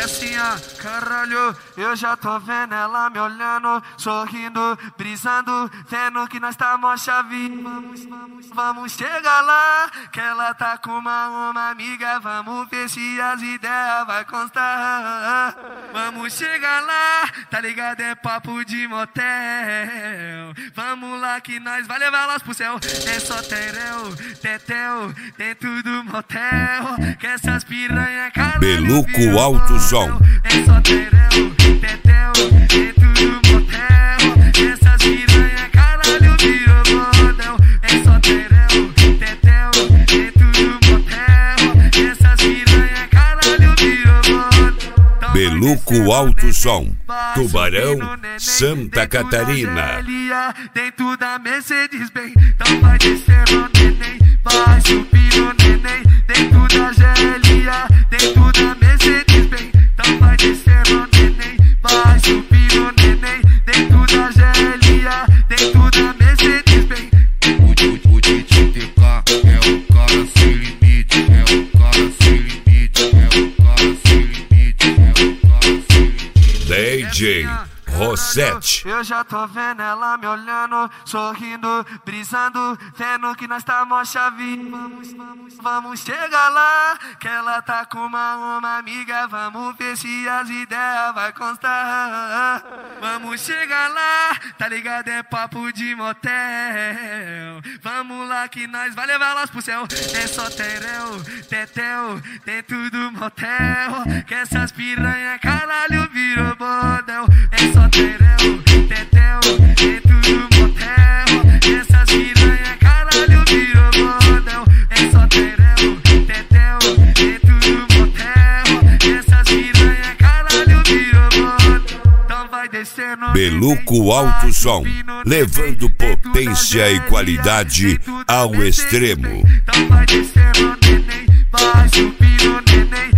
assim, ó, caralho, eu já tô vendo ela me olhando, sorrindo, brisando, vendo que nós tá mó chave. Vamos chegar lá, que ela tá com uma amiga, vamos ver se as ideias vai constar. Vamos chegar lá, tá ligado, é papo de motel. Vamos lá que nós vai levar elas pro céu. É só tereu, tetel, dentro do motel, que essas piranha caralho. Beluco Alto Som. É só tereu, tetel, dentro do motel, que essas piranha caralho virou model. É só tereu, tetel, dentro do motel, que essas piranha caralho virou model. Beluco Alto Som, Tubarão, Santa Catarina. Dentro da Mercedes Benz, então vai descer no neném, vai subir no neném. Dentro da GLA, dentro da Mercedes Benz, então vai descer no neném, vai subir no neném. Dentro da GLA, dentro da Mercedes Benz. O TTK é o cara sem limite, é o cara sem limite, é o cara sem limite, é o cara sem limite. DJ Rosete. Eu já tô vendo ela me olhando, sorrindo, brisando, vendo que nós tá mó chave. Vamos chegar lá, que ela tá com uma amiga, vamos ver se as ideias vai constar. Vamos chegar lá, tá ligado, é papo de motel. Vamos lá que nós vai levar elas pro céu. É só tereu, tetel, dentro do motel, que essas piranha caralho virou model. É só tereu, tetel, dentro do motel, que essas piranha caralho virou model. É só tereu, tetel, dentro do motel, que essas piranha caralho virou model. Então vai descer no Beluco Alto Som, levando potência e qualidade ao extremo. Então vai descer no neném, vai subir no neném.